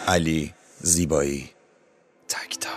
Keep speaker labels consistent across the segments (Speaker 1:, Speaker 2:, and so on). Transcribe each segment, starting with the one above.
Speaker 1: علی زیبایی تکتا.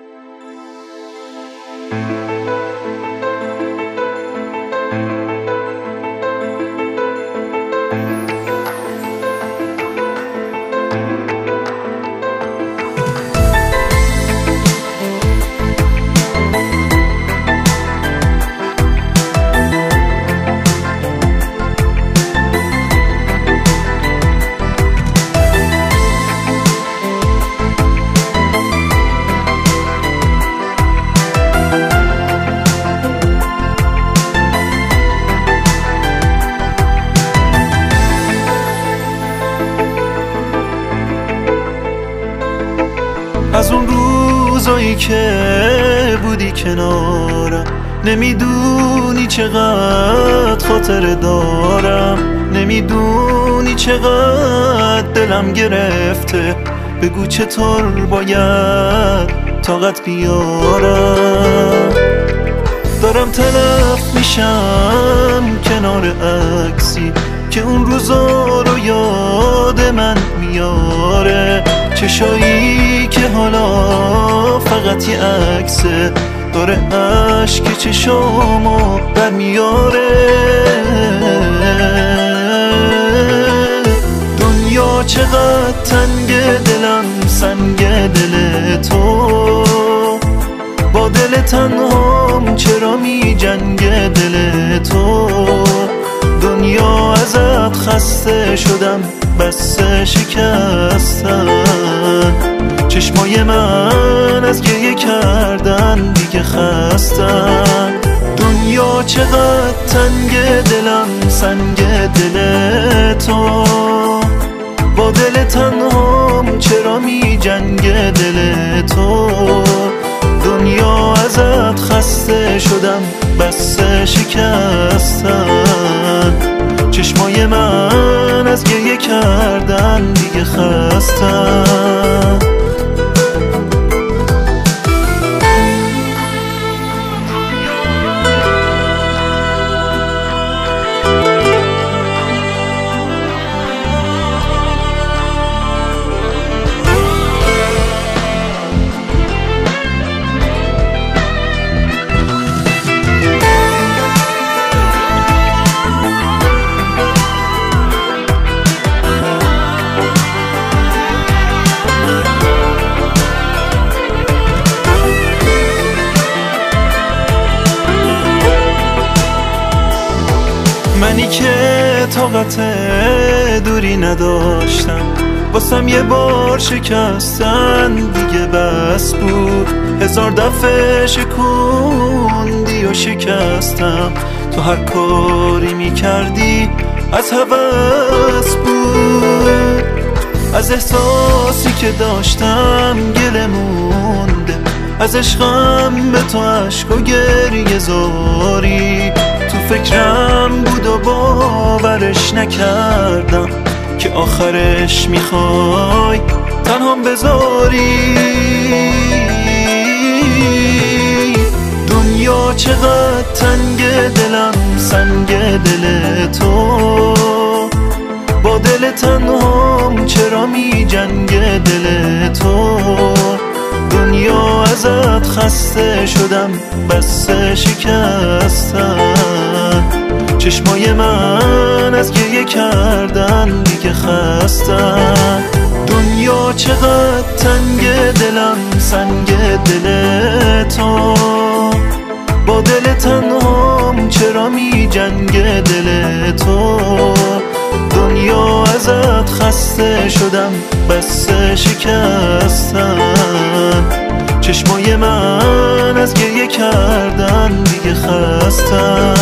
Speaker 2: از اون روزایی که بودی کنارم، نمیدونی چقدر خاطر دارم، نمیدونی چقدر دلم گرفته. بگو چطور باید طاقت بیارم. دارم تلف میشم کنار عکسی که اون روزا رو یاد من میاره. چشایی که حالا فقط یه عکسه، داره عشق چشامو برمیاره. دنیا چقدر تنگ، دلم سنگ دل تو. با دل تنهام چرا می جنگ دل تو. دنیا ازت خسته شدم، بس شکستن. چشمای من از گریه کردن دیگه خستن. دنیا چقدر تنگ، دلم سنگ دل تو. با دل تنهام چرا می جنگ دل تو. دنیا ازت خسته شدم، بس شکستن. چشمای من از گریه کردن دیگه خستن. منی که طاقت دوری نداشتم، واسم یه بار شکستن دیگه بس بود. 1000 دفعه شکوندی و شکستم، تو هر کاری میکردی از هوس بود. از احساسی که داشتم گله مونده، از عشقم به تو عشق و گریه زاری. تو فکرم بود و باورش نکردم که آخرش میخوای تنهام بذاری. دنیا چقدر تنگ، دلم سنگ دل تو. با دل تنهام چرا می جنگ دل تو. دنیا ازت خسته شدم، بس شکستن. چشمای من از گریه کردن دیگه خستن. دنیا چقدر تنگ، دلم سنگ دل تو. با دل تنهام چرا می جنگ دل تو. دنیا ازت خسته شدم، بس شکستن. چشمای من از گریه کردن دیگه خستن.